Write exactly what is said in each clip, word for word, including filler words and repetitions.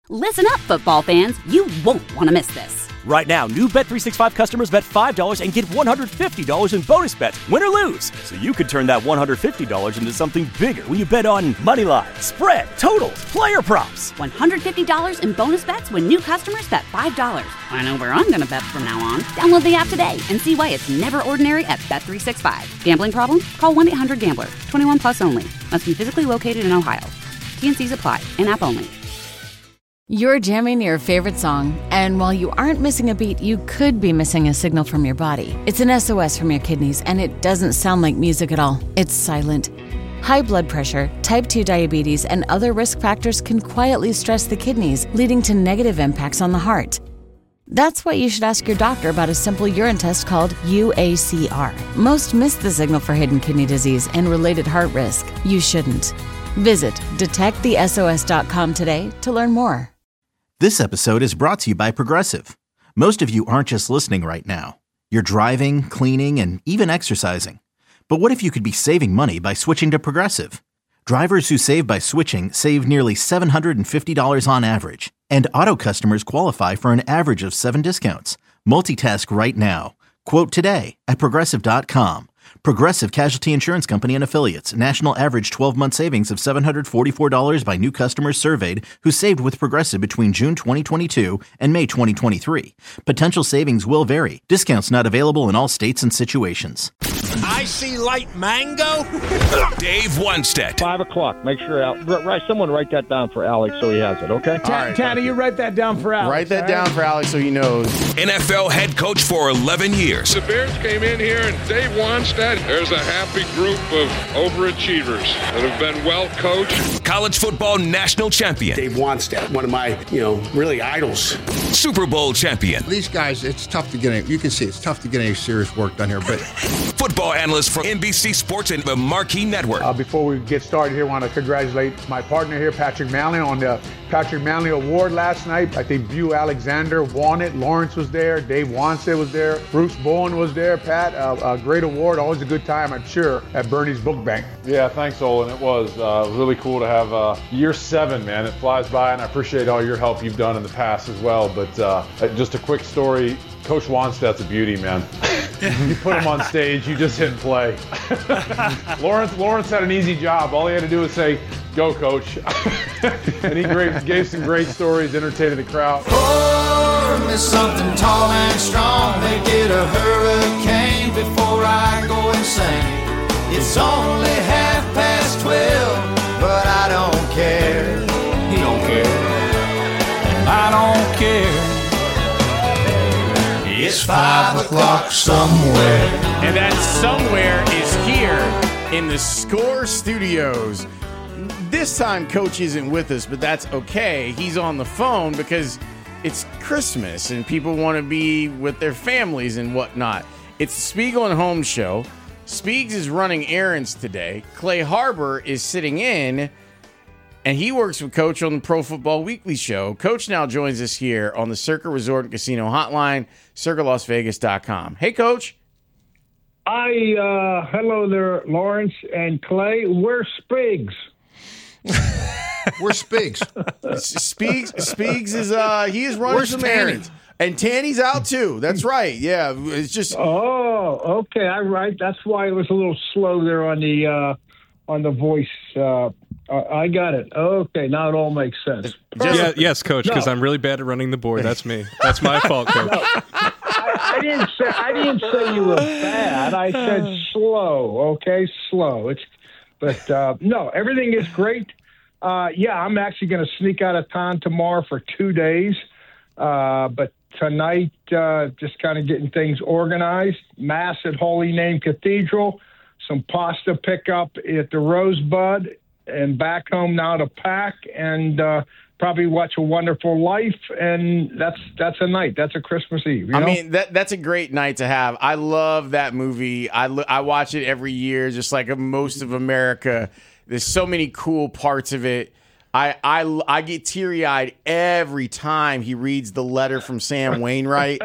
Listen up, football fans. You won't want to miss this. Right now, new Bet three sixty-five customers bet five dollars and get one hundred fifty dollars in bonus bets, win or lose. So you could turn that one hundred fifty dollars into something bigger when you bet on money line, spread, totals, player props. one hundred fifty dollars in bonus bets when new customers bet five dollars. I know where I'm going to bet from now on. Download the app today and see why it's never ordinary at Bet three sixty-five. Gambling problem? Call one eight hundred gambler. twenty-one plus only. Must be physically located in Ohio. T N Cs apply. In-app only. You're jamming your favorite song, and while you aren't missing a beat, you could be missing a signal from your body. It's an S O S from your kidneys, and it doesn't sound like music at all. It's silent. High blood pressure, type two diabetes, and other risk factors can quietly stress the kidneys, leading to negative impacts on the heart. That's why you should ask your doctor about a simple urine test called U A C R. Most miss the signal for hidden kidney disease and related heart risk. You shouldn't. Visit detect the S O S dot com today to learn more. This episode is brought to you by Progressive. Most of you aren't just listening right now. You're driving, cleaning, and even exercising. But what if you could be saving money by switching to Progressive? Drivers who save by switching save nearly seven hundred fifty dollars on average. And auto customers qualify for an average of seven discounts. Multitask right now. Quote today at Progressive dot com. Progressive Casualty Insurance Company and Affiliates. National average twelve-month savings of seven hundred forty-four dollars by new customers surveyed who saved with Progressive between June twenty twenty-two and May twenty twenty-three. Potential savings will vary. Discounts not available in all states and situations. I see light mango. Dave Wannstedt. Five o'clock. Make sure Al- right, someone write that down for Alex so he has it, okay? Ta- right, Tanner, you write that down for Alex. Write that right? down for Alex so he knows. N F L head coach for eleven years. The Bears came in here, and Dave Wannstedt, there's a happy group of overachievers that have been well coached. College football national champion. Dave Wannstedt, one of my, you know, really idols. Super Bowl champion. These guys, it's tough to get any, you can see it's tough to get any serious work done here, but football analyst for N B C Sports and the Marquee Network. Uh, before we get started here, I want to congratulate my partner here, Patrick Manley, on the Patrick Manley Award last night. I think View Alexander won it. Lawrence was there. Dave Wannstedt was there. Bruce Bowen was there. Pat, uh, a great award. Always a good time, I'm sure, at Bernie's Book Bank. Yeah, thanks, Olin. It was uh, really cool to have uh, year seven, man. It flies by, and I appreciate all your help you've done in the past as well. But uh, just a quick story. Coach Wannstedt's a beauty, man. You put him on stage, you just hit play. Lawrence Lawrence had an easy job. All he had to do was say, "Go, coach." And he great, gave some great stories, entertaining the crowd. Pour me something tall and strong, make it a hurricane before I go insane. It's only half past twelve, but I don't care. He don't care, and I don't care. It's five o'clock somewhere. And that somewhere is here in the Score Studios. This time, Coach isn't with us, but that's okay. He's on the phone because it's Christmas and people want to be with their families and whatnot. It's the Spiegel and Holmes show. Spiegs is running errands today. Clay Harbor is sitting in, and he works with Coach on the Pro Football Weekly show. Coach now joins us here on the Circa Resort and Casino hotline, circa las vegas dot com. Hey, Coach. Hi, uh, hello there, Lawrence and Clay. Where's Spiggs? Where's Spiggs? Spiggs, Spiggs is uh, he is running Where's some Tanny? errands, and Tanny's out too. That's right. Yeah, it's just. Oh, okay. I right. That's why it was a little slow there on the uh, on the voice. Uh, I got it. Okay, now it all makes sense. Yeah, yes, Coach, because No. I'm really bad at running the board. That's me. That's my fault, Coach. No, I, I didn't say I didn't say you were bad. I said slow. Okay, slow. It's but uh, no, everything is great. Uh, yeah, I'm actually going to sneak out of town tomorrow for two days. Uh, but tonight, uh, just kind of getting things organized. Mass at Holy Name Cathedral, some pasta pickup at the Rosebud, and back home now to pack and uh, probably watch A Wonderful Life. And that's that's a night. That's a Christmas Eve. You I know? mean, that that's a great night to have. I love that movie. I, lo- I watch it every year, just like most of America. There's so many cool parts of it. I, I, I get teary-eyed every time he reads the letter from Sam Wainwright.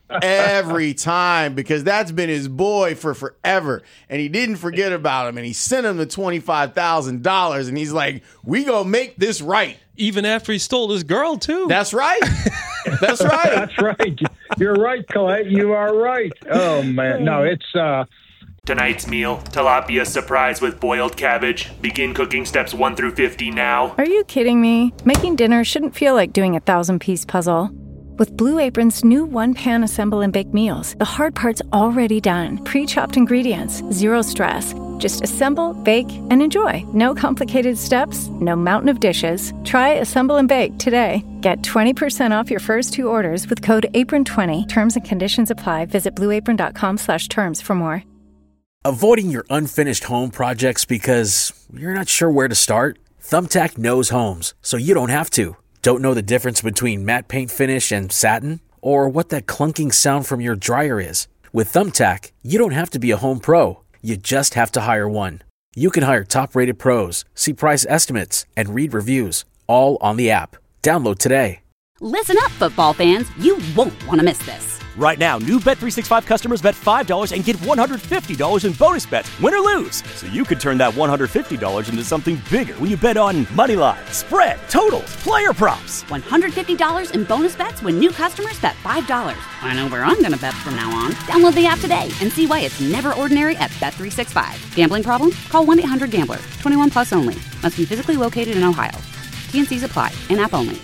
Every time, because that's been his boy for forever. And he didn't forget about him, and he sent him the twenty-five thousand dollars, and he's like, we gonna make this right. Even after he stole his girl, too. That's right. That's right. That's right. You're right, Colette. You are right. Oh, man. No, it's... uh Tonight's meal, tilapia surprise with boiled cabbage. Begin cooking steps one through fifty now. Are you kidding me? Making dinner shouldn't feel like doing a thousand-piece puzzle. With Blue Apron's new one-pan assemble and bake meals, the hard part's already done. Pre-chopped ingredients, zero stress. Just assemble, bake, and enjoy. No complicated steps, no mountain of dishes. Try Assemble and Bake today. Get twenty percent off your first two orders with code apron twenty. Terms and conditions apply. Visit blueapron.com slash terms for more. Avoiding your unfinished home projects because you're not sure where to start? Thumbtack knows homes, so you don't have to. Don't know the difference between matte paint finish and satin? Or what that clunking sound from your dryer is? With Thumbtack, you don't have to be a home pro. You just have to hire one. You can hire top-rated pros, see price estimates, and read reviews, all on the app. Download today. Listen up, football fans. You won't want to miss this. Right now, new Bet three sixty-five customers bet five dollars and get one hundred fifty dollars in bonus bets, win or lose. So you could turn that one hundred fifty dollars into something bigger when you bet on money line, spread, totals, player props. one hundred fifty dollars in bonus bets when new customers bet five dollars. I know where I'm going to bet from now on. Download the app today and see why it's never ordinary at Bet three sixty-five. Gambling problem? Call one eight hundred gambler. twenty-one plus only. Must be physically located in Ohio. T N Cs apply. In-app only.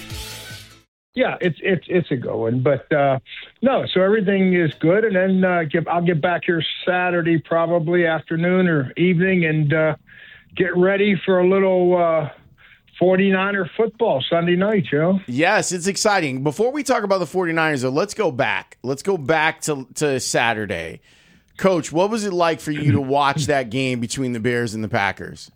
Yeah, it's it's it's a go one, but uh, no. So everything is good, and then uh, get, I'll get back here Saturday, probably afternoon or evening, and uh, get ready for a little uh, forty-niner football Sunday night, Joe. Yes, it's exciting. Before we talk about the forty-niners, though, let's go back. Let's go back to to Saturday, Coach. What was it like for you to watch that game between the Bears and the Packers?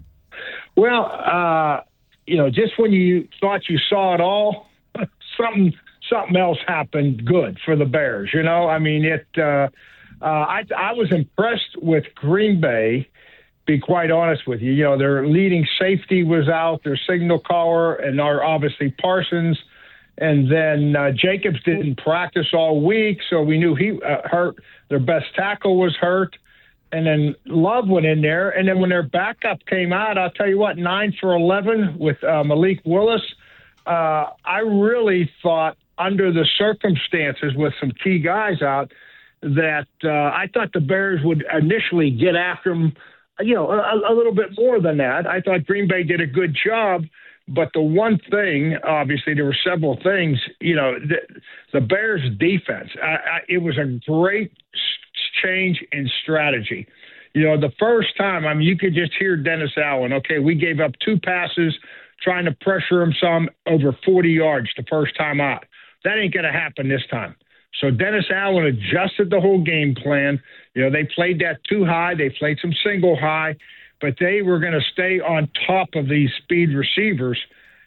Well, uh, you know, just when you thought you saw it all. Something something else happened good for the Bears. You know, I mean, it. Uh, uh, I I was impressed with Green Bay. Be quite honest with you. You know, their leading safety was out, their signal caller, and our obviously Parsons. And then uh, Jacobs didn't practice all week, so we knew he uh, hurt. Their best tackle was hurt. And then Love went in there. And then when their backup came out, I'll tell you what, nine for eleven with uh, Malik Willis. Uh, I really thought, under the circumstances with some key guys out, that uh, I thought the Bears would initially get after them, you know, a, a little bit more than that. I thought Green Bay did a good job, but the one thing, obviously, there were several things, you know, the, the Bears' defense, I, I, it was a great change in strategy. You know, the first time, I mean, you could just hear Dennis Allen, okay, we gave up two passes, trying to pressure him some over forty yards the first time out. That ain't going to happen this time. So Dennis Allen adjusted the whole game plan. You know, they played that too high. They played some single high, but they were going to stay on top of these speed receivers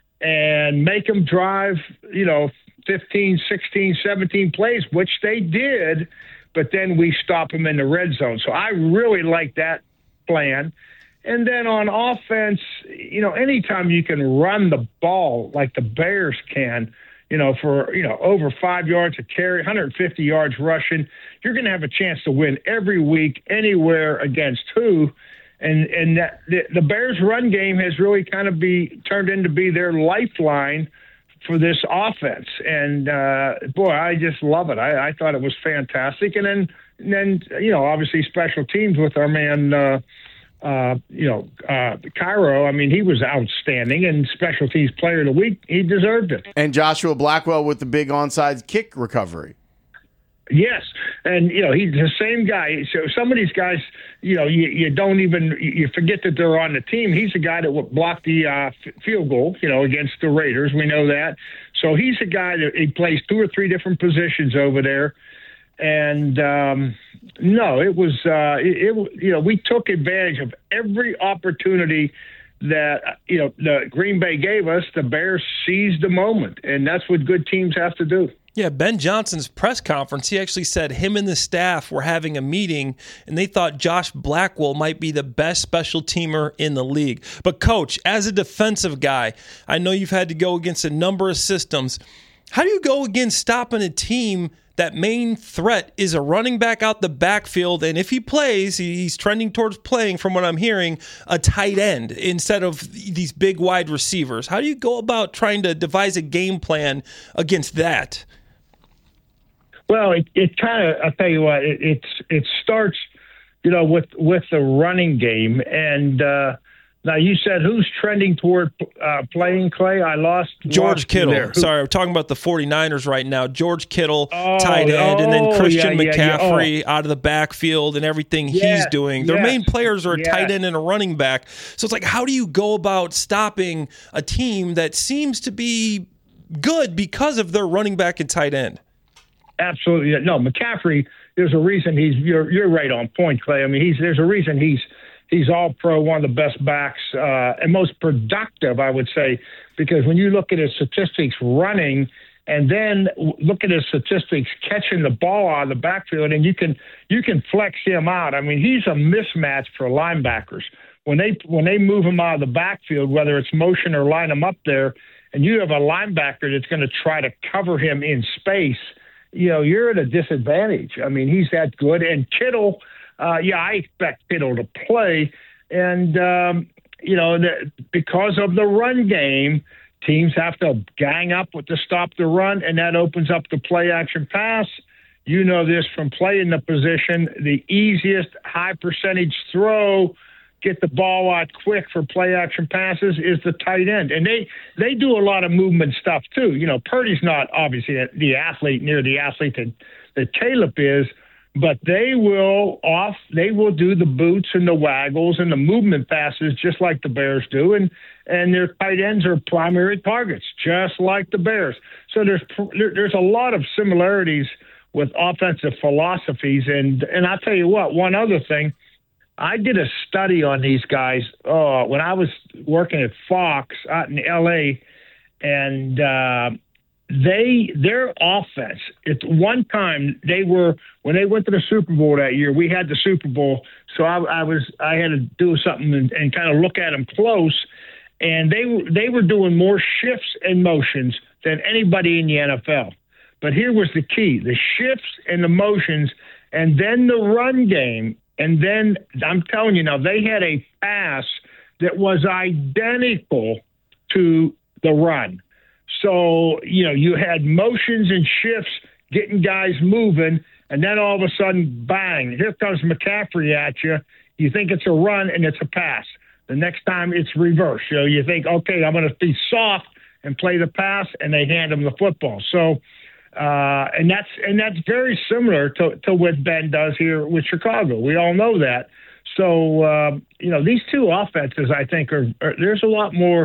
and make them drive, you know, fifteen, sixteen, seventeen plays, which they did, but then we stop them in the red zone. So I really like that plan. And then on offense, you know, anytime you can run the ball like the Bears can, you know, for, you know, over five yards a carry, one hundred fifty yards rushing, you're going to have a chance to win every week, anywhere against who. And and that, the, the Bears' run game has really kind of be turned into be their lifeline for this offense. And, uh, boy, I just love it. I, I thought it was fantastic. And then, and then, you know, obviously special teams with our man, uh, Uh, you know, uh, Cairo, I mean, he was outstanding, and special teams player of the week, he deserved it. And Joshua Blackwell with the big onside kick recovery. Yes, and, you know, he's the same guy. So some of these guys, you know, you, you don't even, you forget that they're on the team. He's the guy that blocked the uh, field goal, you know, against the Raiders. We know that. So he's a guy that he plays two or three different positions over there. And, um, no, it was, uh, it, it, you know, we took advantage of every opportunity that, you know, the Green Bay gave us. The Bears seized the moment, and that's what good teams have to do. Yeah, Ben Johnson's press conference, he actually said him and the staff were having a meeting, and they thought Josh Blackwell might be the best special teamer in the league. But, Coach, as a defensive guy, I know you've had to go against a number of systems. How do you go against stopping a team that main threat is a running back out the backfield, and if he plays, he's trending towards playing, from what I'm hearing, a tight end instead of these big wide receivers? How do you go about trying to devise a game plan against that? Well, it, it kind of, I'll tell you what, it, it's it starts, you know, with, with the running game. And uh, now you said who's trending toward uh, playing, Clay? I lost George lost Kittle. Who, Sorry, we're talking about the 49ers right now. George Kittle, oh, tight end, oh, and then Christian yeah, yeah, McCaffrey yeah. Oh. out of the backfield and everything Yes, he's doing. Their yes, main players are a yes. tight end and a running back. So it's like, how do you go about stopping a team that seems to be good because of their running back and tight end? Absolutely. No, McCaffrey, there's a reason he's, you're, you're right on point, Clay. I mean, he's, there's a reason he's, he's all pro, one of the best backs, uh, and most productive, I would say, because when you look at his statistics running and then look at his statistics catching the ball out of the backfield, and you can, you can flex him out. I mean, he's a mismatch for linebackers. When they, when they move him out of the backfield, whether it's motion or line him up there, and you have a linebacker that's going to try to cover him in space, you know, you're at a disadvantage. I mean, he's that good. And Kittle, uh, yeah, I expect Kittle to play. And, um, you know, the, because of the run game, teams have to gang up with to stop the run, and that opens up the play-action pass. You know this from playing the position. The easiest high-percentage throw, get the ball out quick for play-action passes, is the tight end. And they, they do a lot of movement stuff, too. You know, Purdy's not obviously the athlete, near the athlete that, that Caleb is, but they will off, they will do the boots and the waggles and the movement passes just like the Bears do. And, and their tight ends are primary targets, just like the Bears. So there's, there's a lot of similarities with offensive philosophies. And, and I'll tell you what, one other thing, I did a study on these guys uh, when I was working at Fox out in L A, and uh, they their offense. At one time, they were when they went to the Super Bowl that year. We had the Super Bowl, so I, I was I had to do something and, and kind of look at them close, and they they were doing more shifts and motions than anybody in the N F L. But here was the key: the shifts and the motions, and then the run game. And then I'm telling you now, they had a pass that was identical to the run. So, you know, you had motions and shifts, getting guys moving, and then all of a sudden, bang, here comes McCaffrey at you. You think it's a run, and it's a pass. The next time, it's reverse. You know, you think, okay, I'm going to be soft and play the pass, and they hand them the football. So, Uh, and that's and that's very similar to, to what Ben does here with Chicago. We all know that. So, uh, you know, these two offenses, I think, are, are there's a lot more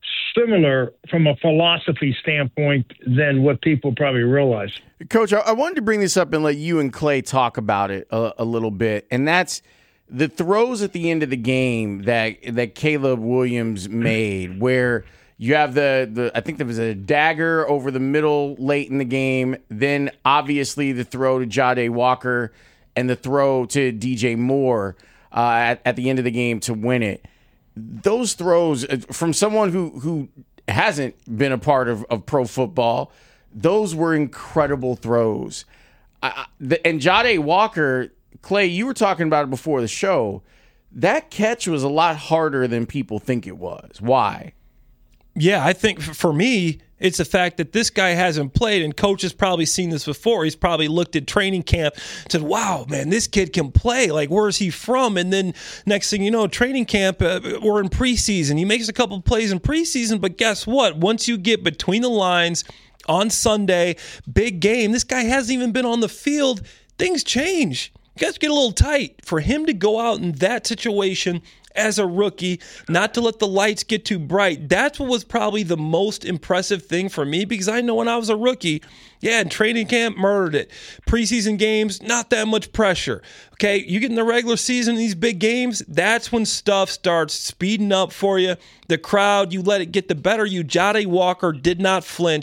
similar from a philosophy standpoint than what people probably realize. Coach, I, I wanted to bring this up and let you and Clay talk about it a, a little bit, and that's the throws at the end of the game that that Caleb Williams made, where you have the, the, I think there was a dagger over the middle late in the game. Then, obviously, the throw to Jahdae Walker and the throw to D J Moore uh, at, at the end of the game to win it. Those throws, from someone who, who hasn't been a part of, of pro football, those were incredible throws. I, the, and Jahdae Walker, Clay, you were talking about it before the show. That catch was a lot harder than people think it was. Why? Yeah, I think for me, it's the fact that this guy hasn't played, and coach has probably seen this before. He's probably looked at training camp and said, wow, man, this kid can play. Like, where is he from? And then next thing you know, training camp, uh, we're in preseason. He makes a couple of plays in preseason, but guess what? Once you get between the lines on Sunday, big game, this guy hasn't even been on the field, things change. You guys get a little tight. For him to go out in that situation as a rookie, not to let the lights get too bright, that's what was probably the most impressive thing for me, because I know when I was a rookie, yeah, in training camp, murdered it. Preseason games, not that much pressure. Okay, you get in the regular season, these big games, that's when stuff starts speeding up for you. The crowd, you let it get the better of you. Jahdae Walker did not flinch.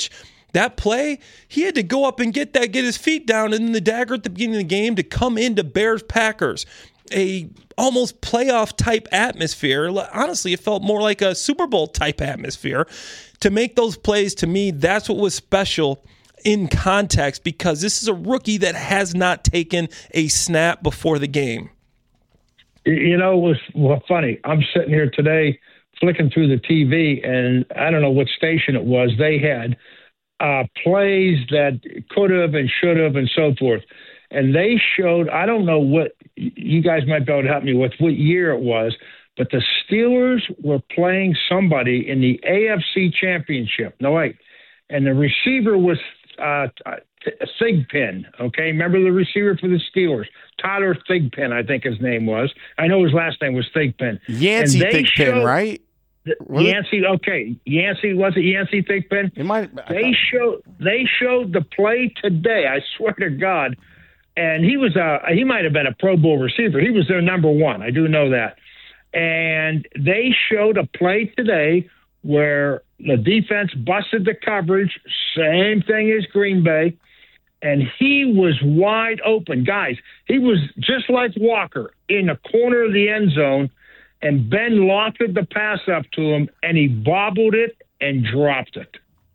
That play, he had to go up and get that, get his feet down, and then the dagger at the beginning of the game to come into Bears-Packers, a almost playoff-type atmosphere. Honestly, it felt more like a Super Bowl-type atmosphere. To make those plays, to me, that's what was special in context, because this is a rookie that has not taken a snap before the game. You know, it was well, funny. I'm sitting here today flicking through the T V, and I don't know what station it was. They had uh, plays that could have and should have and so forth. And they showed, I don't know what, you guys might be able to help me with what year it was, but the Steelers were playing somebody in the A F C Championship. No, wait. And the receiver was uh, Thigpen, okay? Remember the receiver for the Steelers? Tyler Thigpen, I think his name was. I know his last name was Thigpen. Yancey Thigpen, showed, right? Yancey, okay. Yancey, was it Yancey Thigpen? It might. They showed, they showed the play today, I swear to God. And he was a, he might have been a Pro Bowl receiver. He was their number one. I do know that. And they showed a play today where the defense busted the coverage, same thing as Green Bay, and he was wide open. Guys, he was just like Walker in the corner of the end zone, and Ben lofted the pass up to him, and he bobbled it and dropped it.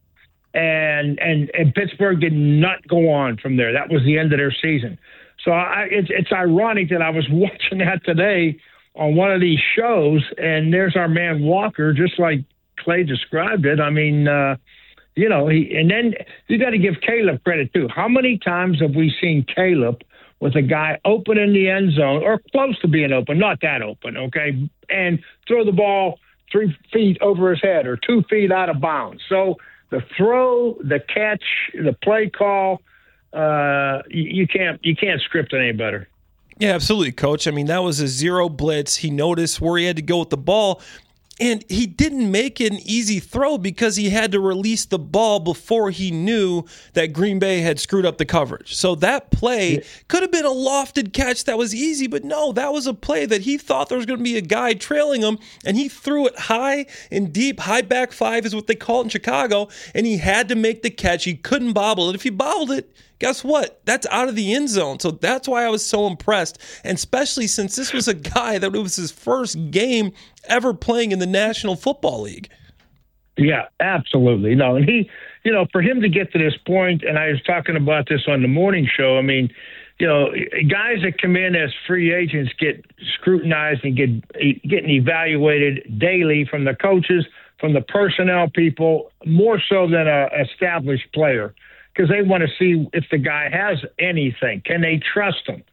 And and and Pittsburgh did not go on from there. That was the end of their season. So I, it's it's ironic that I was watching that today on one of these shows, and there's our man Walker, just like Clay described it. I mean, uh, you know, he and then you got to give Caleb credit too. How many times have we seen Caleb with a guy open in the end zone or close to being open, not that open, okay, and throw the ball three feet over his head or two feet out of bounds? So the throw, the catch, the play call, uh, you, you can't you can't script it any better. Yeah, absolutely, Coach. I mean, that was a zero blitz. He noticed where he had to go with the ball, and he didn't make an easy throw because he had to release the ball before he knew that Green Bay had screwed up the coverage. So that play yeah. could have been a lofted catch that was easy, but no, that was a play that he thought there was going to be a guy trailing him, and he threw it high and deep. High back five is what they call it in Chicago, and he had to make the catch. He couldn't bobble it. If he bobbled it, guess what? That's out of the end zone. So that's why I was so impressed, and especially since this was a guy that it was his first game ever playing in the National Football League. Yeah, absolutely. No, and he, you know, for him to get to this point, and I was talking about this on the morning show, I mean, you know, guys that come in as free agents get scrutinized and get getting evaluated daily from the coaches, from the personnel people, more so than a established player, because they want to see if the guy has anything. Can they trust him?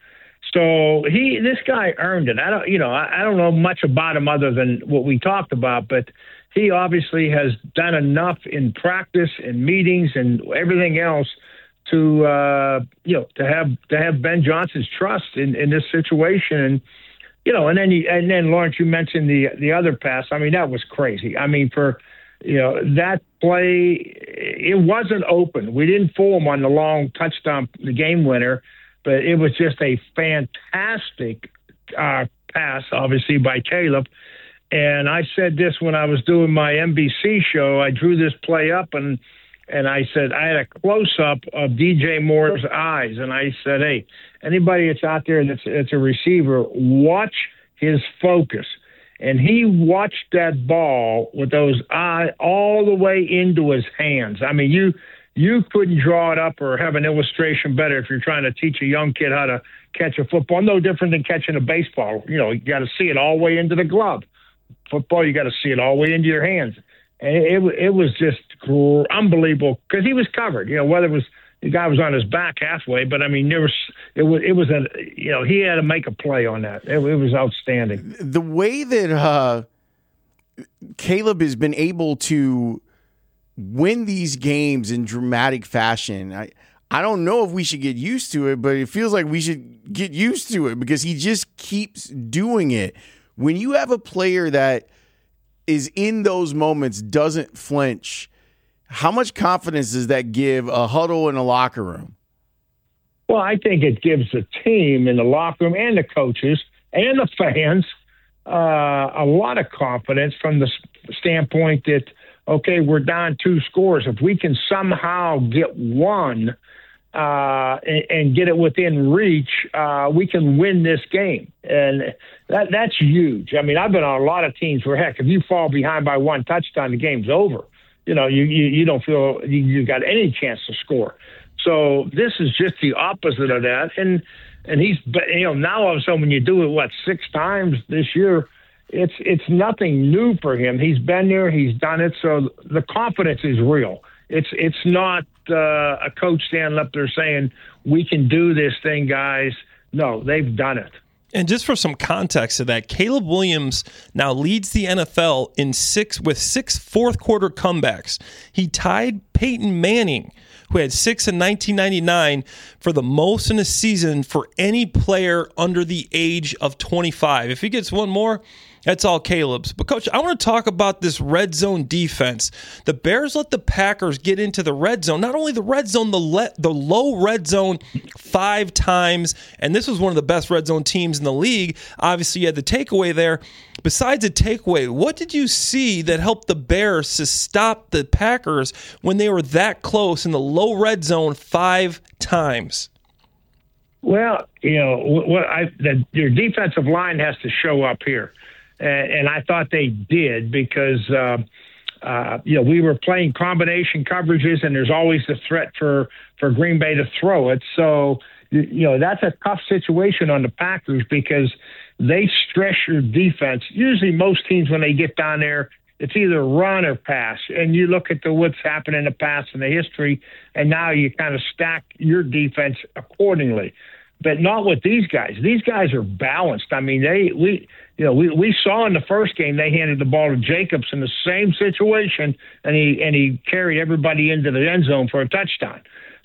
So he, this guy earned it. I don't, you know, I, I don't know much about him other than what we talked about, but he obviously has done enough in practice and meetings and everything else to, uh, you know, to have to have Ben Johnson's trust in, in this situation. And you know, and then he, and then Lawrence, you mentioned the the other pass. I mean, that was crazy. I mean, for you know that play, it wasn't open. We didn't fool him on the long touchdown, the game winner. But it was just a fantastic uh, pass, obviously, by Caleb. And I said this when I was doing my N B C show. I drew this play up, and and I said, I had a close-up of D J Moore's eyes. And I said, hey, anybody that's out there that's, that's a receiver, watch his focus. And he watched that ball with those eyes all the way into his hands. I mean, you – You couldn't draw it up or have an illustration better if you're trying to teach a young kid how to catch a football. No different than catching a baseball. You know, you got to see it all the way into the glove. Football, you got to see it all the way into your hands. And it, it, it was just unbelievable because he was covered. You know, whether it was the guy was on his back halfway, but I mean, there was it was it was a you know he had to make a play on that. It, it was outstanding. The way that uh, Caleb has been able to win these games in dramatic fashion. I, I don't know if we should get used to it, but it feels like we should get used to it because he just keeps doing it. When you have a player that is in those moments, doesn't flinch, how much confidence does that give a huddle in a locker room? Well, I think it gives the team in the locker room and the coaches and the fans uh, a lot of confidence from the standpoint that okay, we're down two scores. If we can somehow get one uh, and, and get it within reach, uh, we can win this game. And that that's huge. I mean, I've been on a lot of teams where, heck, if you fall behind by one touchdown, the game's over. You know, you, you, you don't feel you, you got any chance to score. So this is just the opposite of that. And and he's, you know, now all of a sudden when you do it, what, six times this year, it's it's nothing new for him. He's been there, he's done it. So the confidence is real. It's it's not uh, a coach standing up there saying, we can do this thing, guys. No, they've done it. And just for some context to that, Caleb Williams now leads the N F L in six with six fourth quarter comebacks. He tied Peyton Manning, who had six in nineteen ninety-nine, for the most in a season for any player under the age of twenty-five. If he gets one more, that's all Caleb's. But, Coach, I want to talk about this red zone defense. The Bears let the Packers get into the red zone. Not only the red zone, the le- the low red zone five times. And this was one of the best red zone teams in the league. Obviously, you had the takeaway there. Besides the takeaway, what did you see that helped the Bears to stop the Packers when they were that close in the low red zone five times? Well, you know, what I, the, your defensive line has to show up here. And I thought they did because, uh, uh, you know, we were playing combination coverages, and there's always the threat for, for Green Bay to throw it. So, you know, that's a tough situation on the Packers because they stress your defense. Usually most teams, when they get down there, it's either run or pass. And you look at the what's happened in the past and the history, and now you kind of stack your defense accordingly. But not with these guys. These guys are balanced. I mean, they we you know we, we saw in the first game they handed the ball to Jacobs in the same situation, and he and he carried everybody into the end zone for a touchdown.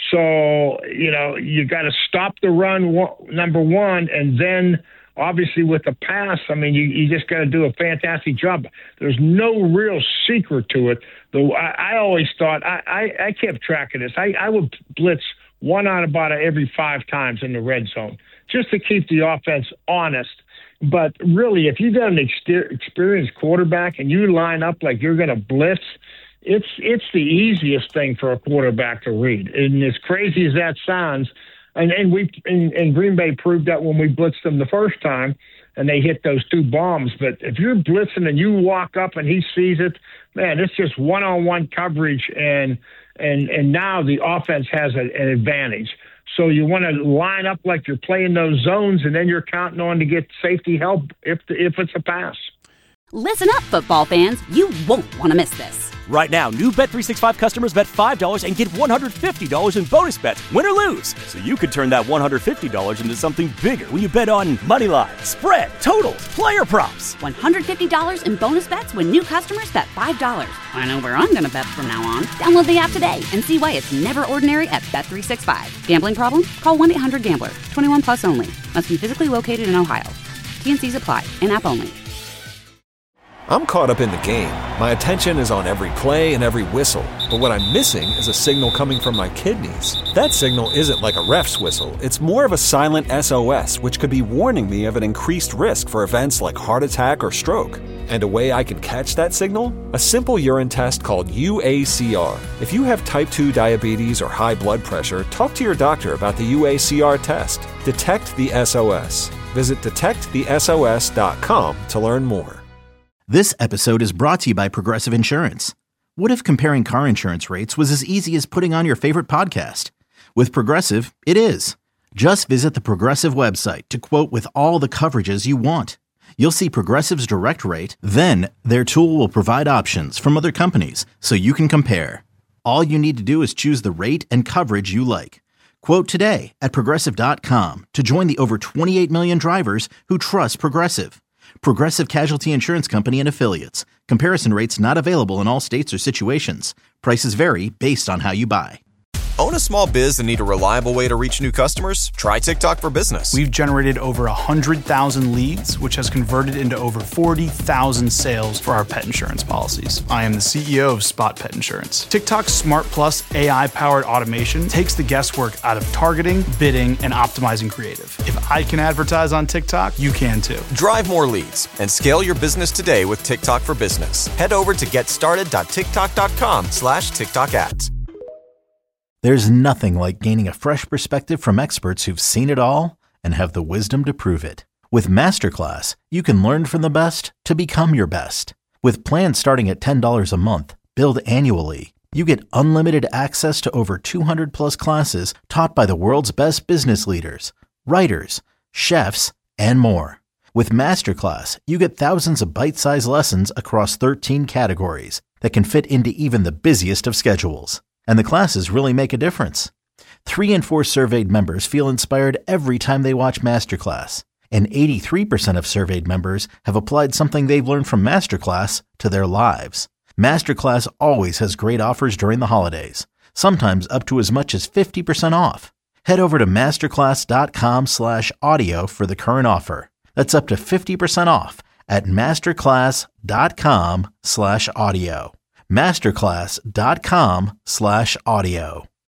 So you know you got to stop the run, number one, and then obviously with the pass, I mean you, you just got to do a fantastic job. There's no real secret to it. Though I, I always thought I, I, I kept track of this. I, I would blitz one out about every five times in the red zone, just to keep the offense honest. But really, if you've got an exter- experienced quarterback and you line up like you're going to blitz, it's it's the easiest thing for a quarterback to read. And as crazy as that sounds, and, and we and, and Green Bay proved that when we blitzed them the first time, and they hit those two bombs. But if you're blitzing and you walk up and he sees it, man, it's just one-on-one coverage, and And and now the offense has a, an advantage. So you want to line up like you're playing those zones, and then you're counting on to get safety help if the, if it's a pass. Listen up, football fans. You won't want to miss this. Right now, new Bet three sixty-five customers bet five dollars and get one hundred fifty dollars in bonus bets, win or lose. So you could turn that one hundred fifty dollars into something bigger when you bet on money line, spread, totals, player props. one hundred fifty dollars in bonus bets when new customers bet five dollars. I know where I'm going to bet from now on. Download the app today and see why it's never ordinary at Bet three sixty-five. Gambling problem? Call one eight hundred gambler. twenty-one plus only. Must be physically located in Ohio. T and Cs apply. In-app only. I'm caught up in the game. My attention is on every play and every whistle. But what I'm missing is a signal coming from my kidneys. That signal isn't like a ref's whistle. It's more of a silent S O S, which could be warning me of an increased risk for events like heart attack or stroke. And a way I can catch that signal? A simple urine test called U A C R. If you have type two diabetes or high blood pressure, talk to your doctor about the U A C R test. Detect the S O S. Visit detect the S O S dot com to learn more. This episode is brought to you by Progressive Insurance. What if comparing car insurance rates was as easy as putting on your favorite podcast? With Progressive, it is. Just visit the Progressive website to quote with all the coverages you want. You'll see Progressive's direct rate, then their tool will provide options from other companies so you can compare. All you need to do is choose the rate and coverage you like. Quote today at Progressive dot com to join the over twenty-eight million drivers who trust Progressive. Progressive Casualty Insurance Company and Affiliates. Comparison rates not available in all states or situations. Prices vary based on how you buy. Own a small biz and need a reliable way to reach new customers? Try TikTok for Business. We've generated over one hundred thousand leads, which has converted into over forty thousand sales for our pet insurance policies. I am the C E O of Spot Pet Insurance. TikTok's Smart Plus A I-powered automation takes the guesswork out of targeting, bidding, and optimizing creative. If I can advertise on TikTok, you can too. Drive more leads and scale your business today with TikTok for Business. Head over to getstarted.tiktok.com slash TikTok ads. There's nothing like gaining a fresh perspective from experts who've seen it all and have the wisdom to prove it. With Masterclass, you can learn from the best to become your best. With plans starting at ten dollars a month, billed annually, you get unlimited access to over two hundred plus classes taught by the world's best business leaders, writers, chefs, and more. With Masterclass, you get thousands of bite-sized lessons across thirteen categories that can fit into even the busiest of schedules. And the classes really make a difference. Three in four surveyed members feel inspired every time they watch Masterclass. And eighty-three percent of surveyed members have applied something they've learned from Masterclass to their lives. Masterclass always has great offers during the holidays, sometimes up to as much as fifty percent off. Head over to masterclass.com slash audio for the current offer. That's up to fifty percent off at masterclass.com slash audio. masterclass.com slash audio.